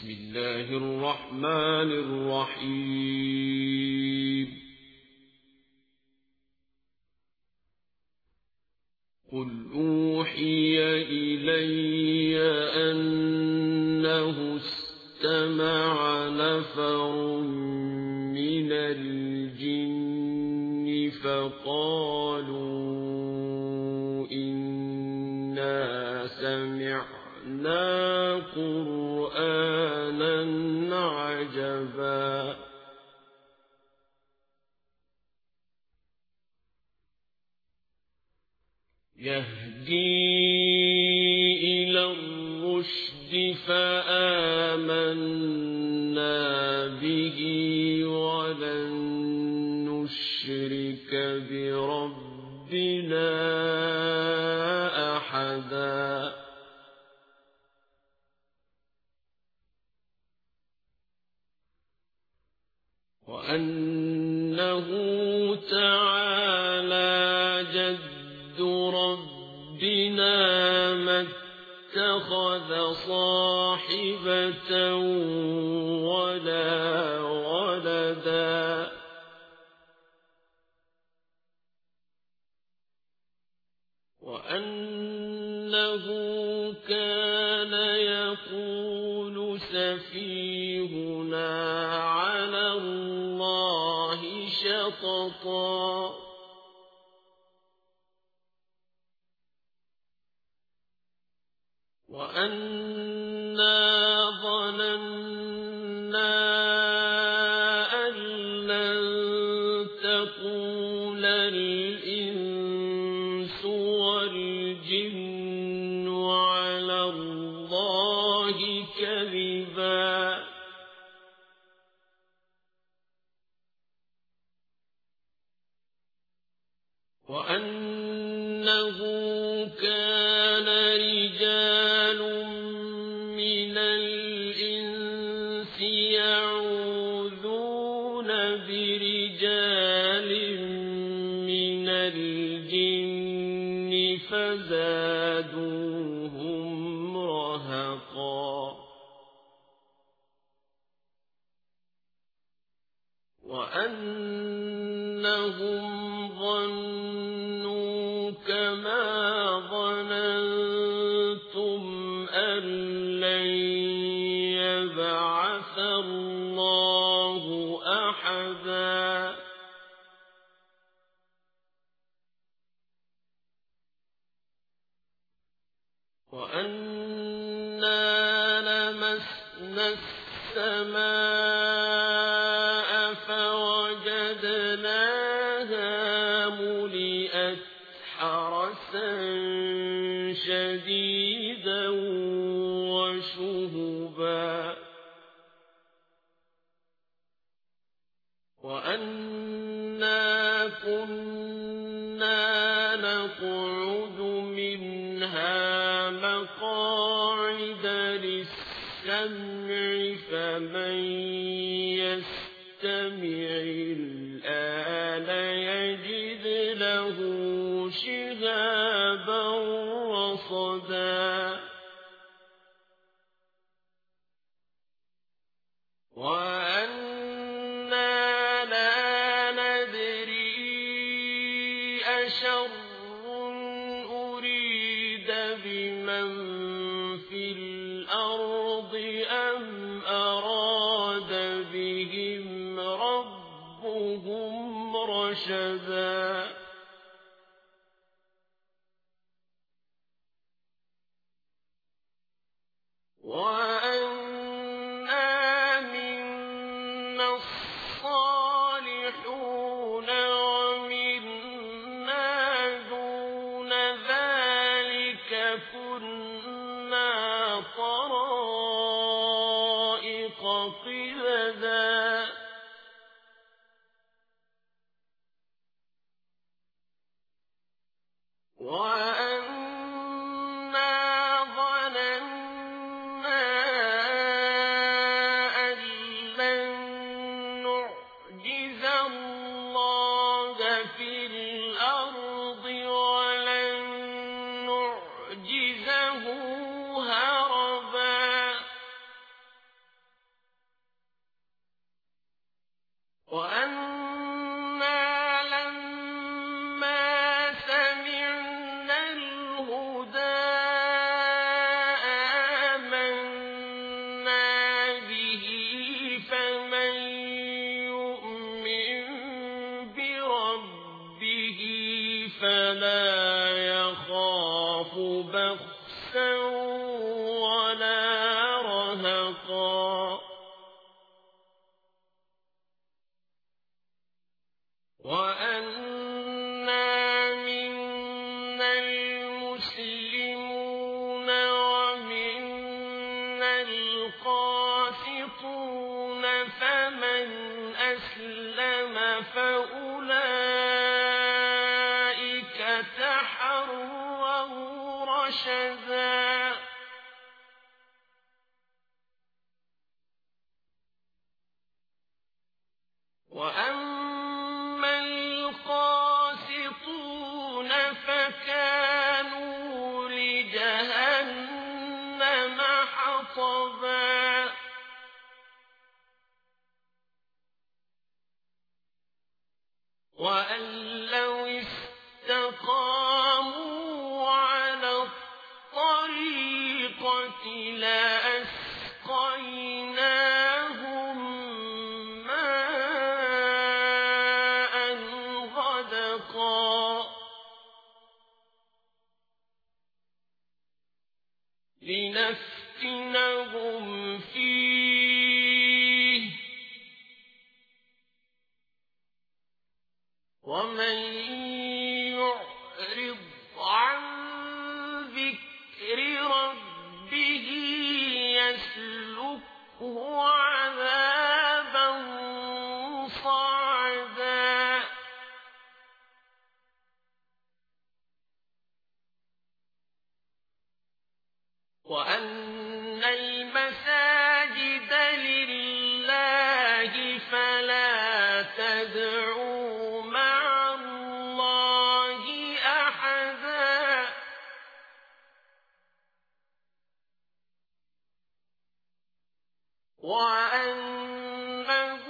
بسم الله الرحمن الرحيم قل أوحي إلي أنه استمع نفر من الجن فقالوا إنا سمعنا قرآنا عجبا يهدي إلى الرشد فآمنا به ولن نشرك بربنا أحدا وأنه تعالى جد ربنا ما اتخذ صاحبة ولا ولدا وأنه كان يقول سفيهنا على الله شططا وأنا ظننا أن لن تقول الإنس والجن على الله كذبا وأنه كان رجال من الإنس يعوذون برجال من الجن فزادوهم رهقا وأنهم ظنوا كما ظننتم أن لن يبعث الله أحدا وأنا لمسنا السماء فوجدناها ملئت حرسا شديدا وشهبا وأنا كنا نقعد منها مقاعد للسمع فمن يستمع الآن يجد له شهابا رصدا وأنا لا ندري أشر أريد بمن في الأرض أم أراد بهم ربهم رشدا وأنا منا الصالحون ومنا دون ذلك كنا طرائق قددا وأنا ظننا أن لن نعجز الله في الأرض ولن نعجزه هربا وأنا لما سمعنا الهدى آمنا به فمن يؤمن بربه فلا يخاف بخسا ولا رهقا وأنا منا المسلمون ومنا القاسطون فمن أسلم فأولئك تحروا رشدا وأما القاسطون فكانوا لجهنم حطبا وأن لو استقاموا على الطريقة لأسقيناهم ماء غدقا لنفتنهم فيه ومن يعرض عن ذكر ربه يسلكه عذابا صعدا وأن المساجد لله فلا تدعوا مع الله أحدا وأنه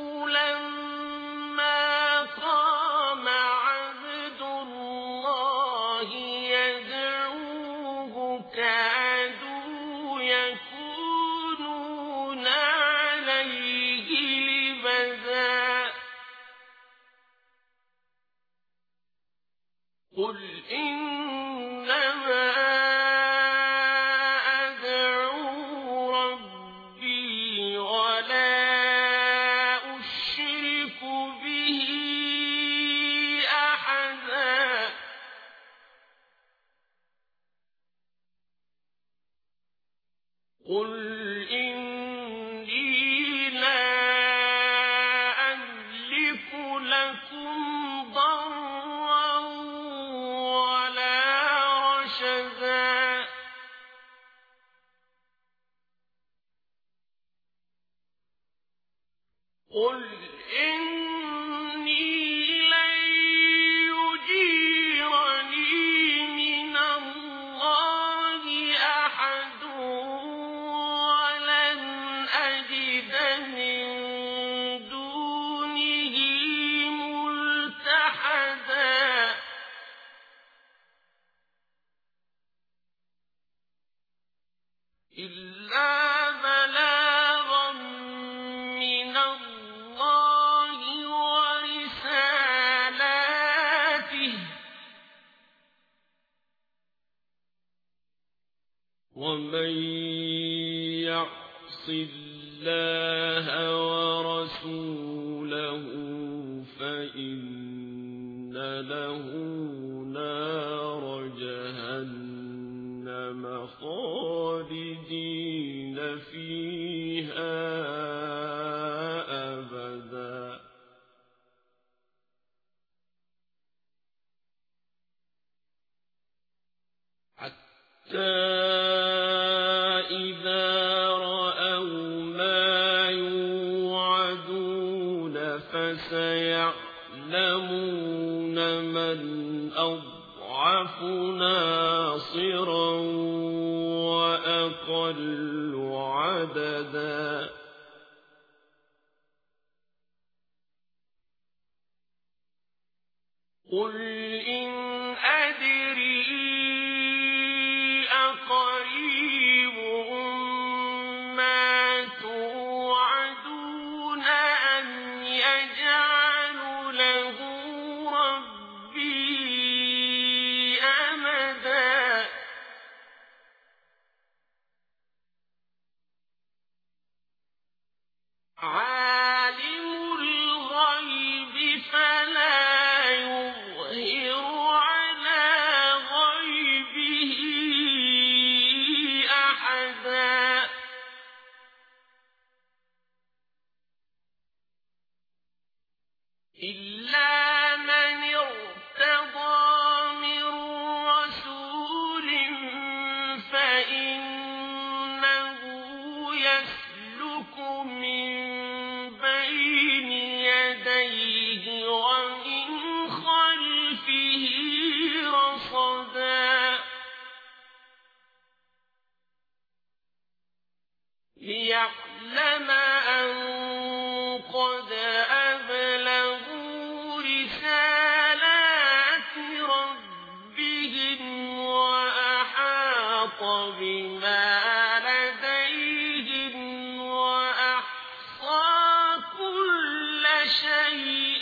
لما قام عبد الله يدعوه كادوا يكونون عليه لبدا قل إنما أدعو ربي ولا أشرك به أحدا قل إني لا أملك لكم ضرا ولا رشدا قل إني لن يجيرني من الله أحد ولن أجد من دونه ملتحدا إلا بلاغا من الله ورسالاته ومن يعص الله ورسوله فإن له نار جهنم خالدين فيها أبدا حتى إذا رأوا ما يوعدون فسيعلمون من أضعف ناصرا وأقل عددا قل إن أدري أقريب ما توعدون أم يجعل له ربي أمدا عالم الغيب فلا يظهر على غيبه أحدا إلا من ارتضى من رسول فإنه يسلك من بين يديه ومن خلفه رصدا ليعلم أن قد أبلغوا رسالات ربهم وأحاط بما لديهم وأحصى كل شيء